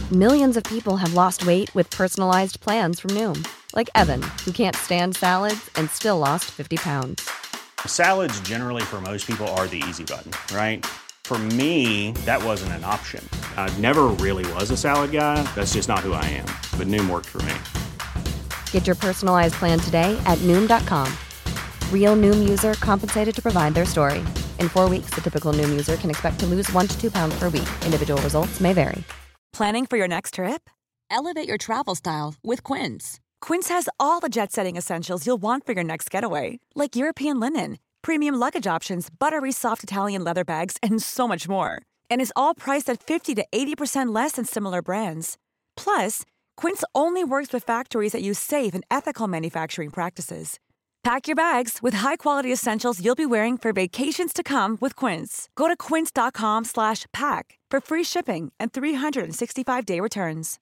Millions of people have lost weight with personalized plans from Noom. Like Evan, who can't stand salads and still lost 50 pounds. Salads generally for most people are the easy button, right? For me, that wasn't an option. I never really was a salad guy. That's just not who I am. But Noom worked for me. Get your personalized plan today at Noom.com. Real Noom user compensated to provide their story. In 4 weeks, the typical Noom user can expect to lose 1 to 2 pounds per week. Individual results may vary. Planning for your next trip? Elevate your travel style with Quince. Quince has all the jet-setting essentials you'll want for your next getaway, like European linen, premium luggage options, buttery soft Italian leather bags, and so much more. And is all priced at 50 to 80% less than similar brands. Plus, Quince only works with factories that use safe and ethical manufacturing practices. Pack your bags with high-quality essentials you'll be wearing for vacations to come with Quince. Go to quince.com/pack for free shipping and 365-day returns.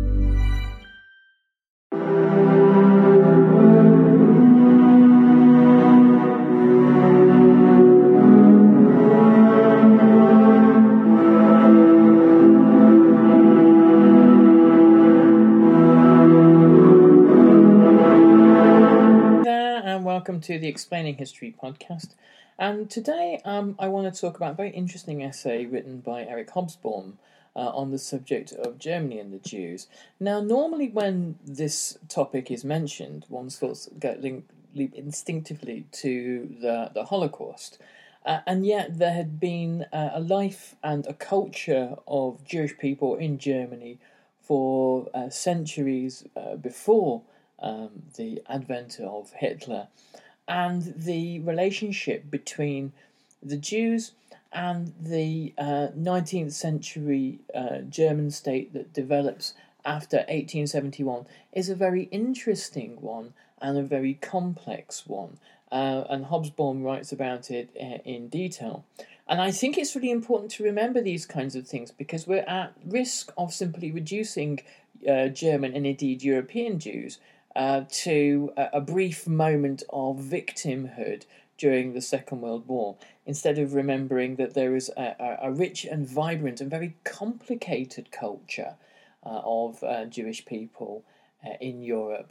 Welcome to the Explaining History podcast, and today I want to talk about a very interesting essay written by Eric Hobsbawm on the subject of Germany and the Jews. Now, normally when this topic is mentioned, one's thoughts leap instinctively to the Holocaust, and yet there had been a life and a culture of Jewish people in Germany for centuries before the advent of Hitler, and the relationship between the Jews and the 19th century German state that develops after 1871 is a very interesting one and a very complex one, and Hobsbawm writes about it in detail. And I think it's really important to remember these kinds of things because we're at risk of simply reducing German and indeed European Jews to a brief moment of victimhood during the Second World War, instead of remembering that there is a rich and vibrant and very complicated culture of Jewish people in Europe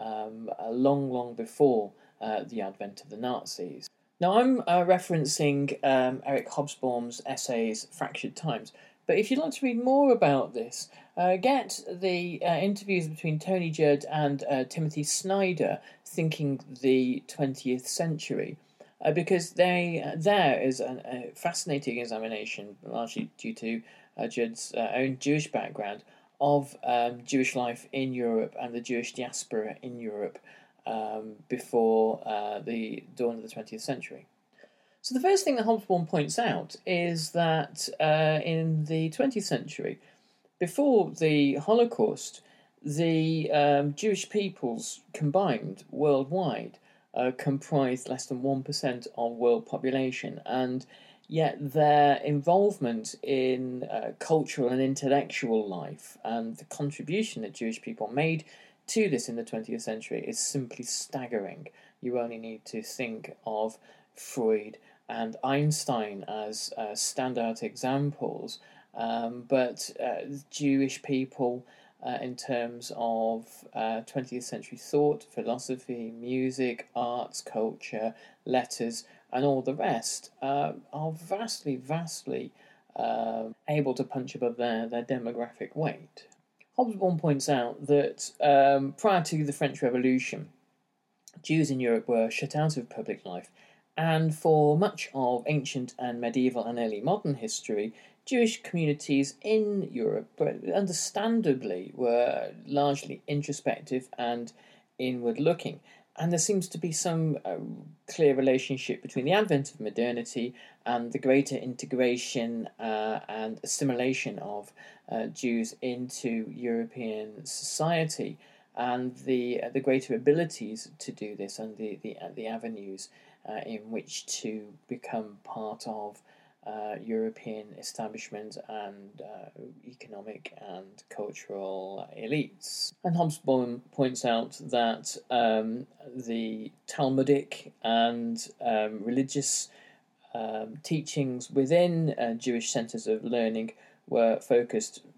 long before the advent of the Nazis. Now, I'm referencing Eric Hobsbawm's essays Fractured Times, but if you'd like to read more about this, get the interviews between Tony Judd and Timothy Snyder, Thinking the 20th Century, because there is a fascinating examination, largely due to Judd's own Jewish background, of Jewish life in Europe and the Jewish diaspora in Europe before the dawn of the 20th century. So the first thing that Hobsbawm points out is that in the 20th century, before the Holocaust, the Jewish peoples combined worldwide comprised less than 1% of world population, and yet their involvement in cultural and intellectual life and the contribution that Jewish people made to this in the 20th century is simply staggering. You only need to think of Freud and Einstein as standout examples, but Jewish people in terms of 20th century thought, philosophy, music, arts, culture, letters, and all the rest are vastly able to punch above their demographic weight. Hobsbawm points out that prior to the French Revolution, Jews in Europe were shut out of public life, and for much of ancient and medieval and early modern history, Jewish communities in Europe, understandably, were largely introspective and inward-looking. And there seems to be some clear relationship between the advent of modernity and the greater integration and assimilation of Jews into European society, and the greater abilities to do this, and the avenues in which to become part of European establishment and economic and cultural elites. And Hobsbawm points out that the Talmudic and religious teachings within Jewish centres of learning were focused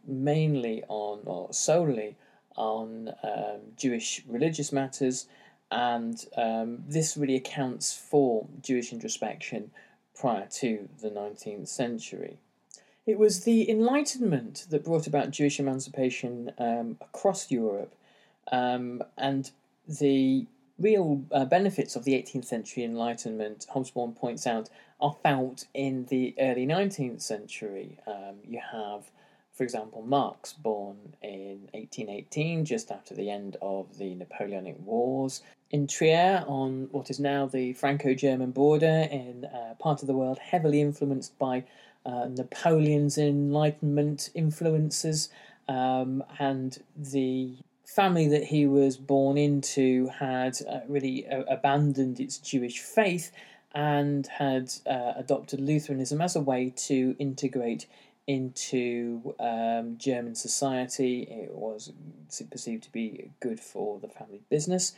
mainly on, or solely on, Jewish religious matters, and this really accounts for Jewish introspection prior to the 19th century. It was the Enlightenment that brought about Jewish emancipation across Europe, and the real benefits of the 18th century Enlightenment, Hobsbawm points out, are felt in the early 19th century. You have, for example, Marx, born in 1818, just after the end of the Napoleonic Wars, in Trier, on what is now the Franco-German border, in part of the world heavily influenced by Napoleon's Enlightenment influences, and the family that he was born into had really abandoned its Jewish faith and had adopted Lutheranism as a way to integrate into German society. It was perceived to be good for the family business.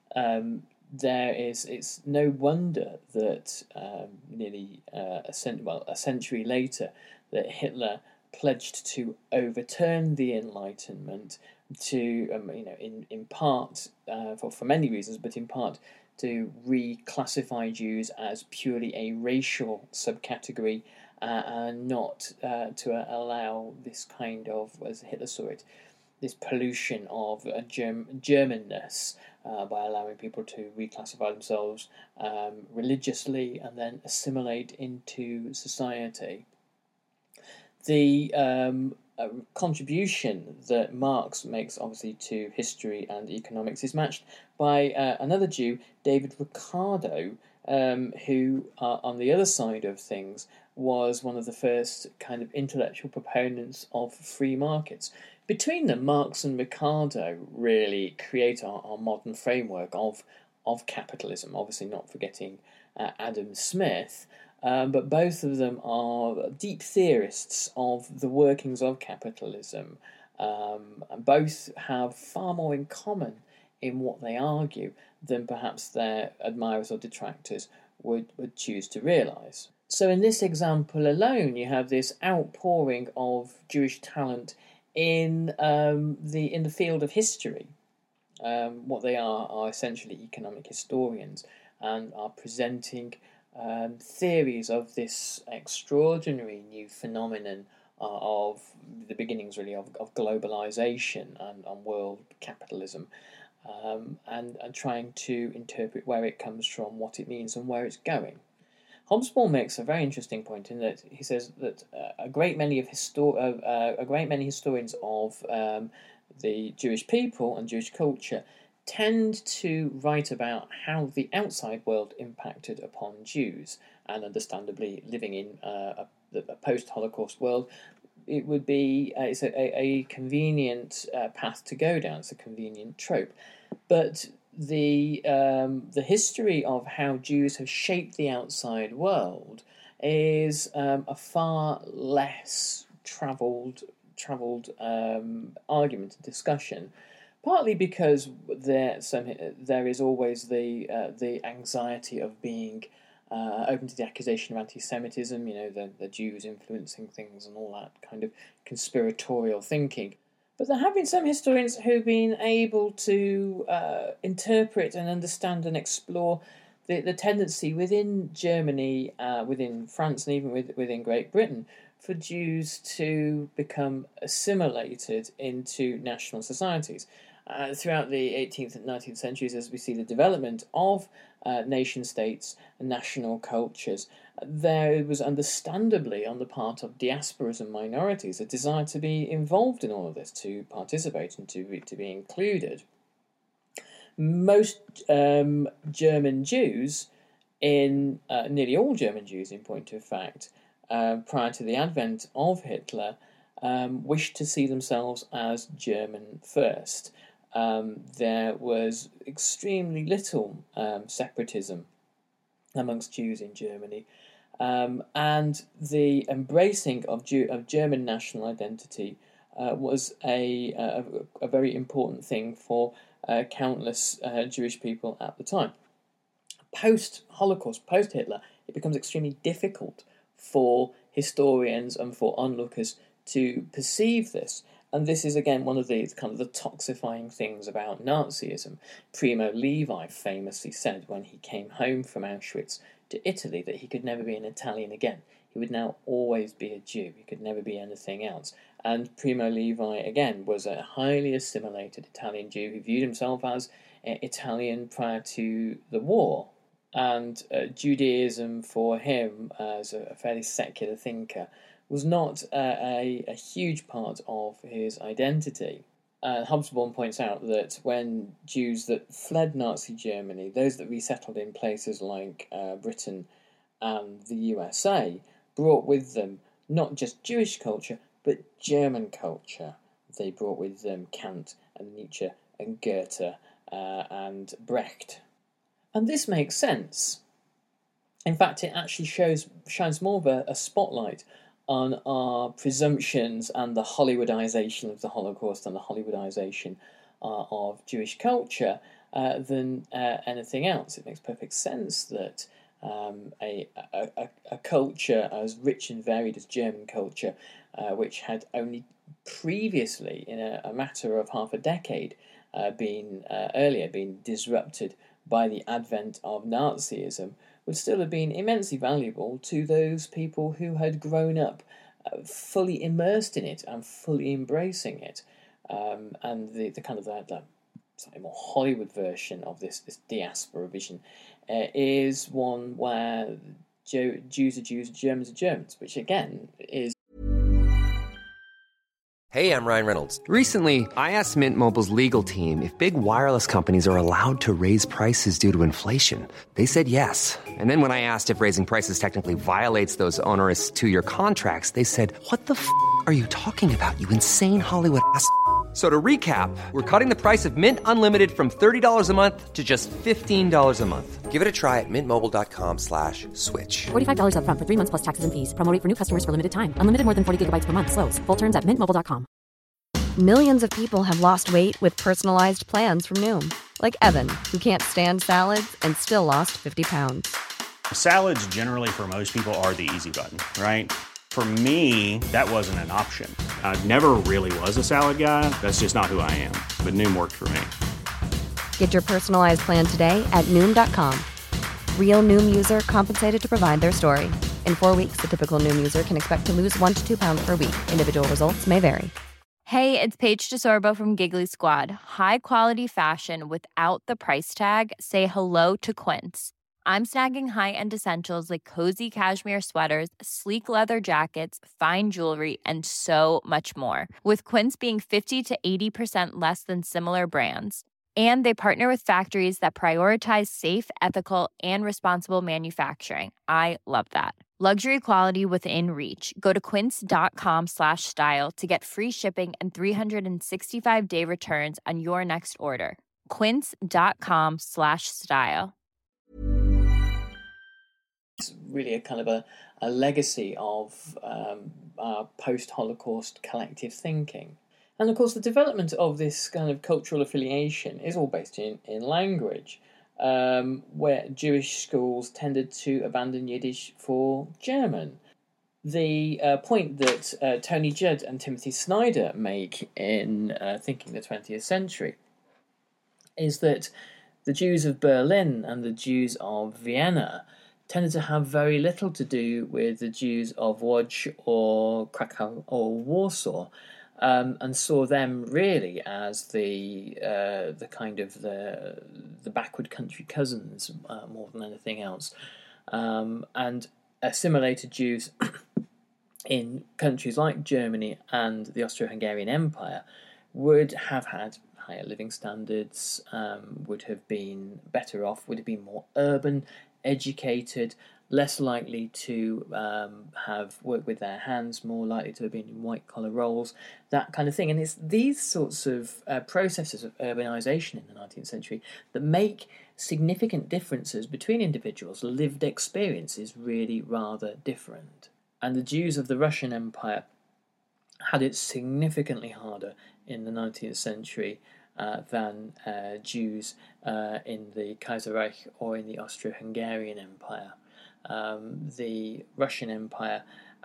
It's no wonder that nearly a century later that Hitler pledged to overturn the Enlightenment, to in part for many reasons, but in part to reclassify Jews as purely a racial subcategory, and not to allow this kind of, as Hitler saw it, this pollution of Germanness, by allowing people to reclassify themselves religiously and then assimilate into society. The contribution that Marx makes, obviously, to history and economics is matched by another Jew, David Ricardo, who, on the other side of things, was one of the first kind of intellectual proponents of free markets. Between them, Marx and Ricardo really create our modern framework of capitalism, obviously not forgetting Adam Smith, but both of them are deep theorists of the workings of capitalism, and both have far more in common in what they argue than perhaps their admirers or detractors would choose to realise. So in this example alone, you have this outpouring of Jewish talent in the field of history. What they are essentially economic historians, and are presenting theories of this extraordinary new phenomenon of the beginnings, really, of globalization and world capitalism, and trying to interpret where it comes from, what it means, and where it's going. Hobsbawm makes a very interesting point in that he says that a great many historians of the Jewish people and Jewish culture tend to write about how the outside world impacted upon Jews, and understandably, living in a post-Holocaust world, it would be it's a convenient path to go down. It's a convenient trope, but the history of how Jews have shaped the outside world is a far less travelled argument and discussion. Partly because there is always the anxiety of being open to the accusation of anti-Semitism, the Jews influencing things and all that kind of conspiratorial thinking. But there have been some historians who've been able to interpret and understand and explore the tendency within Germany, within France, and even within Great Britain, for Jews to become assimilated into national societies. Throughout the 18th and 19th centuries, as we see the development of nation-states and national cultures, there was understandably, on the part of diasporas and minorities, a desire to be involved in all of this, to participate and to be included. Most German Jews, nearly all German Jews in point of fact, prior to the advent of Hitler, wished to see themselves as German first. There was extremely little separatism amongst Jews in Germany, and the embracing of German national identity was a very important thing for countless Jewish people at the time. Post-Holocaust, post-Hitler, it becomes extremely difficult for historians and for onlookers to perceive this. And this is, again, one of the kind of the toxifying things about Nazism. Primo Levi famously said when he came home from Auschwitz to Italy that he could never be an Italian again. He would now always be a Jew. He could never be anything else. And Primo Levi, again, was a highly assimilated Italian Jew who viewed himself as Italian prior to the war. And Judaism for him, as a fairly secular thinker, was not a huge part of his identity. Hobsbawm points out that when Jews that fled Nazi Germany, those that resettled in places like Britain and the USA, brought with them not just Jewish culture, but German culture. They brought with them Kant and Nietzsche and Goethe and Brecht. And this makes sense. In fact, it actually shines more of a spotlight on our presumptions and the Hollywoodization of the Holocaust and the Hollywoodization of Jewish culture than anything else. It makes perfect sense that a culture as rich and varied as German culture, which had only previously, in a matter of half a decade, been disrupted by the advent of Nazism, would still have been immensely valuable to those people who had grown up fully immersed in it and fully embracing it. And the kind of that slightly more Hollywood version of this diaspora vision is one where Jews are Jews, Germans are Germans, which again is... Hey, I'm Ryan Reynolds. Recently, I asked Mint Mobile's legal team if big wireless companies are allowed to raise prices due to inflation. They said yes. And then when I asked if raising prices technically violates those onerous 2-year contracts, they said, "What the f*** are you talking about, you insane Hollywood ass?" So to recap, we're cutting the price of Mint Unlimited from $30 a month to just $15 a month. Give it a try at mintmobile.com/switch. $45 up front for 3 months plus taxes and fees. Promo rate for new customers for limited time. Unlimited more than 40 gigabytes per month. Slows full terms at mintmobile.com. Millions of people have lost weight with personalized plans from Noom. Like Evan, who can't stand salads and still lost 50 pounds. Salads generally for most people are the easy button, right? For me, that wasn't an option. I never really was a salad guy. That's just not who I am. But Noom worked for me. Get your personalized plan today at Noom.com. Real Noom user compensated to provide their story. In 4 weeks, the typical Noom user can expect to lose 1 to 2 pounds per week. Individual results may vary. Hey, it's Paige DeSorbo from Giggly Squad. High quality fashion without the price tag. Say hello to Quince. I'm snagging high-end essentials like cozy cashmere sweaters, sleek leather jackets, fine jewelry, and so much more. With Quince being 50 to 80% less than similar brands. And they partner with factories that prioritize safe, ethical, and responsible manufacturing. I love that. Luxury quality within reach. Go to quince.com/style to get free shipping and 365-day returns on your next order. Quince.com/style. It's really a kind of a legacy of our post-Holocaust collective thinking. And of course, the development of this kind of cultural affiliation is all based in language, where Jewish schools tended to abandon Yiddish for German. The point that Tony Judd and Timothy Snyder make in Thinking the 20th Century is that the Jews of Berlin and the Jews of Vienna tended to have very little to do with the Jews of Łódź or Krakow or Warsaw, and saw them really as the kind of the backward country cousins more than anything else, and assimilated Jews in countries like Germany and the Austro-Hungarian Empire would have had higher living standards, would have been better off, would have been more urban, educated, less likely to have worked with their hands, more likely to have been in white-collar roles, that kind of thing. And it's these sorts of processes of urbanisation in the 19th century that make significant differences between individuals. Lived experience is really rather different. And the Jews of the Russian Empire had it significantly harder in the 19th century than Jews in the Kaiserreich or in the Austro-Hungarian Empire. The Russian Empire,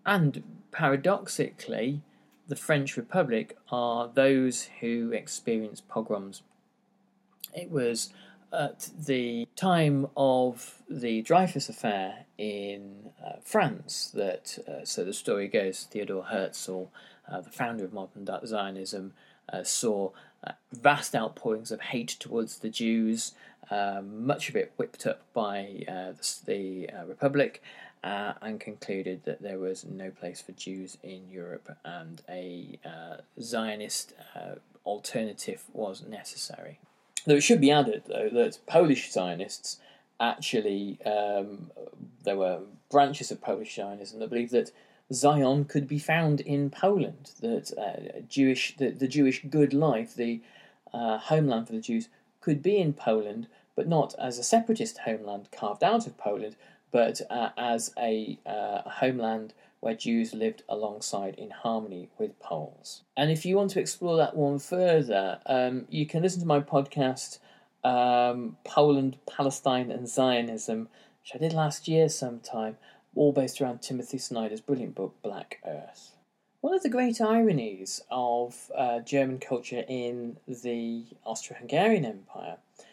And paradoxically, the French Republic are those who experience pogroms. It was at the time of the Dreyfus Affair in France that, so the story goes, Theodor Herzl, the founder of modern Zionism, saw vast outpourings of hate towards the Jews, much of it whipped up by the Republic, and concluded that there was no place for Jews in Europe and a Zionist alternative was necessary. Though it should be added, though, that Polish Zionists actually, there were branches of Polish Zionism that believed that Zion could be found in Poland, that the Jewish good life, the homeland for the Jews, could be in Poland, but not as a separatist homeland carved out of Poland, but as a homeland where Jews lived alongside in harmony with Poles. And if you want to explore that one further, you can listen to my podcast, Poland, Palestine and Zionism, which I did last year sometime, all based around Timothy Snyder's brilliant book, Black Earth. One of the great ironies of German culture in the Austro-Hungarian Empire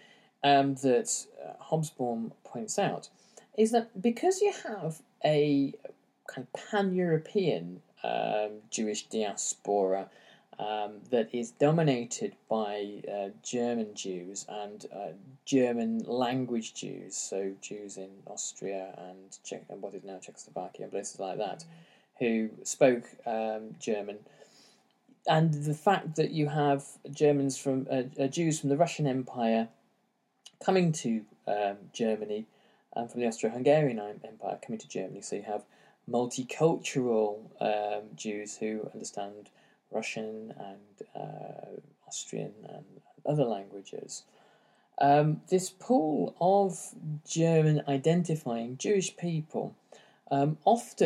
that Hobsbawm points out is that because you have a kind of pan-European Jewish diaspora that is dominated by German Jews and German language Jews, so Jews in Austria and what is now Czechoslovakia and places like that, who spoke German, and the fact that you have Jews from the Russian Empire coming to Germany, and from the Austro-Hungarian Empire coming to Germany, so you have multicultural Jews who understand Russian and Austrian and other languages. This pool of German identifying Jewish people who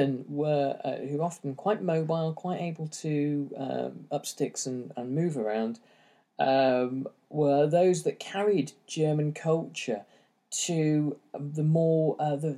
often quite mobile, quite able to up sticks and move around, were those that carried German culture to the more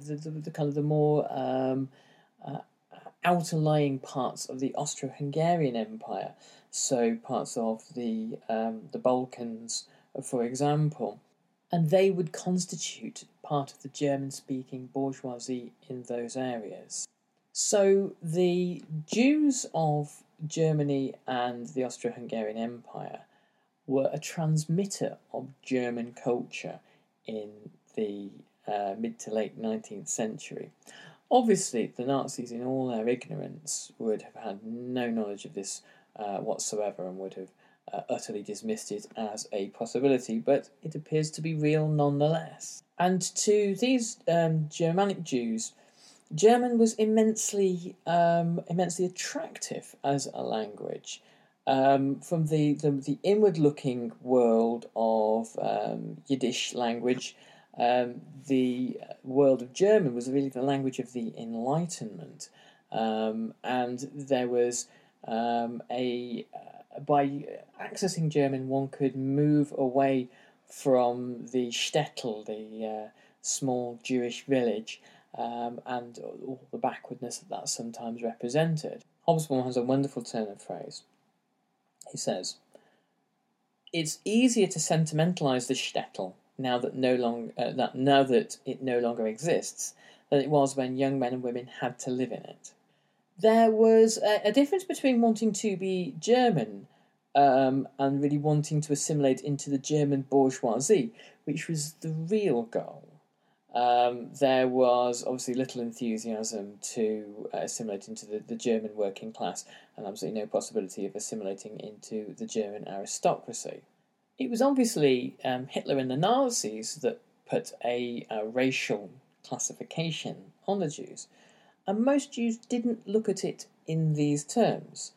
outer lying parts of the Austro-Hungarian Empire, so parts of the Balkans, for example, and they would constitute part of the German-speaking bourgeoisie in those areas. So the Jews of Germany and the Austro-Hungarian Empire were a transmitter of German culture in the mid to late 19th century. Obviously, the Nazis, in all their ignorance, would have had no knowledge of this whatsoever and would have utterly dismissed it as a possibility, but it appears to be real nonetheless. And to these Germanic Jews, German was immensely attractive as a language. From the inward-looking world of Yiddish language, the world of German was really the language of the Enlightenment, and there was by accessing German, one could move away from the shtetl, the small Jewish village, and all the backwardness that sometimes represented. Hobsbawm has a wonderful turn of phrase. He says, "It's easier to sentimentalise the shtetl now that it no longer exists than it was when young men and women had to live in it." There was a difference between wanting to be German and really wanting to assimilate into the German bourgeoisie, which was the real goal. There was obviously little enthusiasm to assimilate into the German working class, and absolutely no possibility of assimilating into the German aristocracy. It was obviously Hitler and the Nazis that put a racial classification on the Jews, and most Jews didn't look at it in these terms.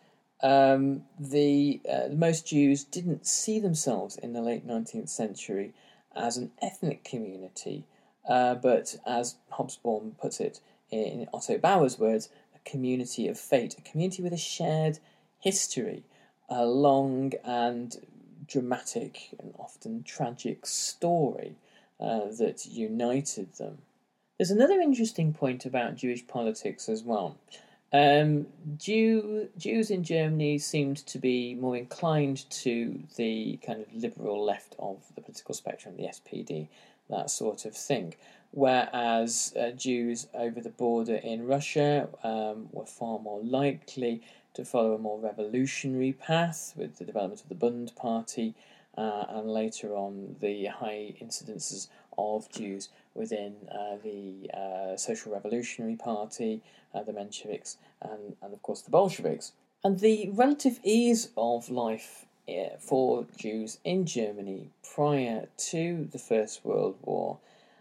Most Jews didn't see themselves in the late 19th century as an ethnic community, but as Hobsbawm puts it in Otto Bauer's words, a community of fate, a community with a shared history, a long and dramatic and often tragic story that united them. There's another interesting point about Jewish politics as well. Jews in Germany seemed to be more inclined to the kind of liberal left of the political spectrum, the SPD, that sort of thing. Whereas Jews over the border in Russia were far more likely to follow a more revolutionary path with the development of the Bund Party and later on the high incidences of Jews within the Social Revolutionary Party, the Mensheviks, and of course the Bolsheviks. And the relative ease of life for Jews in Germany prior to the First World War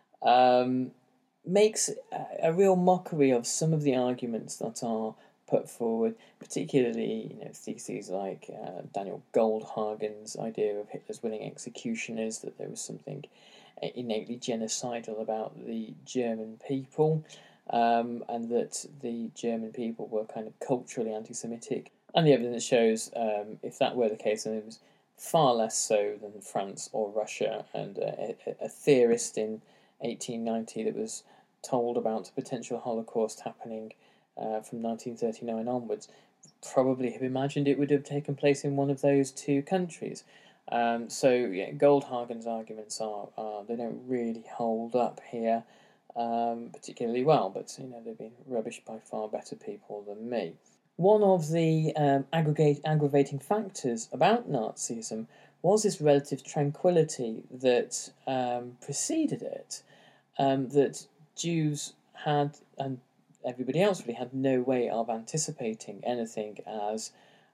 makes a real mockery of some of the arguments that are put forward, particularly theses like Daniel Goldhagen's idea of Hitler's willing executioners, that there was something innately genocidal about the German people, and that the German people were kind of culturally anti-Semitic. And the evidence shows, if that were the case, then it was far less so than France or Russia. And a theorist in 1890 that was told about the potential Holocaust happening from 1939 onwards probably have imagined it would have taken place in one of those two countries. Goldhagen's arguments they don't really hold up here particularly well, but they've been rubbished by far better people than me. One of the aggravating factors about Nazism was this relative tranquility that preceded it, that Jews had, and everybody else really had, no way of anticipating anything as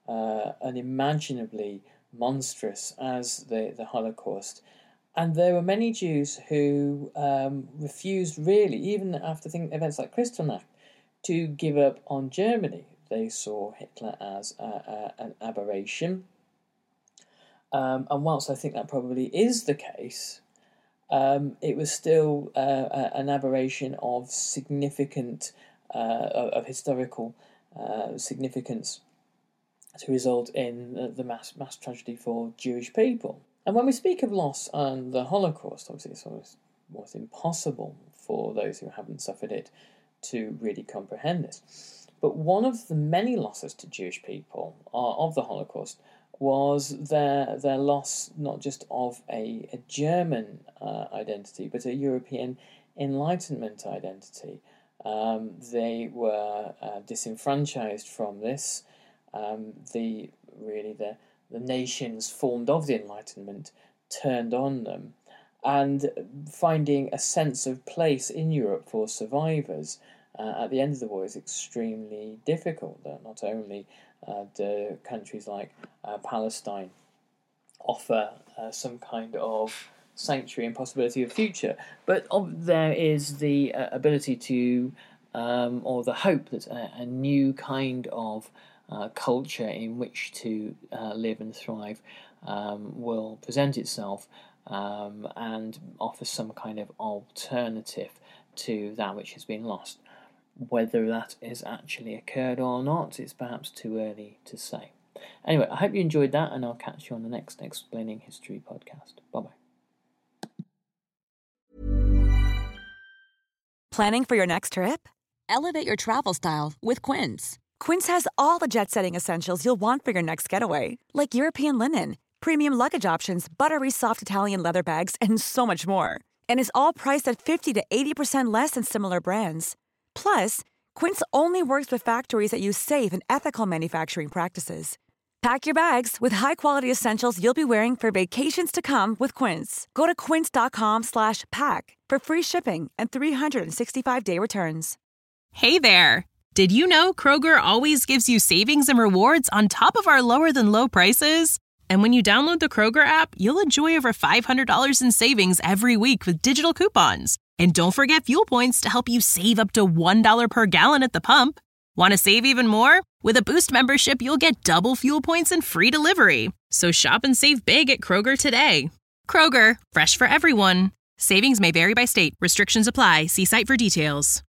unimaginably monstrous as the Holocaust. And there were many Jews who refused, really, even after events like Kristallnacht, to give up on Germany. They saw Hitler as an aberration. And whilst I think that probably is the case, it was still an aberration of significant, of historical significance to result in the mass tragedy for Jewish people. And when we speak of loss and the Holocaust, obviously it's almost impossible for those who haven't suffered it to really comprehend this. But one of the many losses to Jewish people of the Holocaust was their loss not just of a German identity, but a European Enlightenment identity. They were disenfranchised from this. The nations formed of the Enlightenment turned on them, and finding a sense of place in Europe for survivors at the end of the war is extremely difficult. Not only do countries like Palestine offer some kind of sanctuary and possibility of future, but there is the ability to, or the hope that a new kind of culture in which to live and thrive will present itself and offer some kind of alternative to that which has been lost. Whether that has actually occurred or not, it's perhaps too early to say. Anyway, I hope you enjoyed that, and I'll catch you on the next Explaining History podcast. Bye-bye. Planning for your next trip? Elevate your travel style with Quince. Quince has all the jet-setting essentials you'll want for your next getaway, like European linen, premium luggage options, buttery soft Italian leather bags, and so much more. And is all priced at 50 to 80% less than similar brands. Plus, Quince only works with factories that use safe and ethical manufacturing practices. Pack your bags with high-quality essentials you'll be wearing for vacations to come with Quince. Go to quince.com/pack for free shipping and 365-day returns. Hey there! Did you know Kroger always gives you savings and rewards on top of our lower-than-low prices? And when you download the Kroger app, you'll enjoy over $500 in savings every week with digital coupons. And don't forget fuel points to help you save up to $1 per gallon at the pump. Want to save even more? With a Boost membership, you'll get double fuel points and free delivery. So shop and save big at Kroger today. Kroger, fresh for everyone. Savings may vary by state. Restrictions apply. See site for details.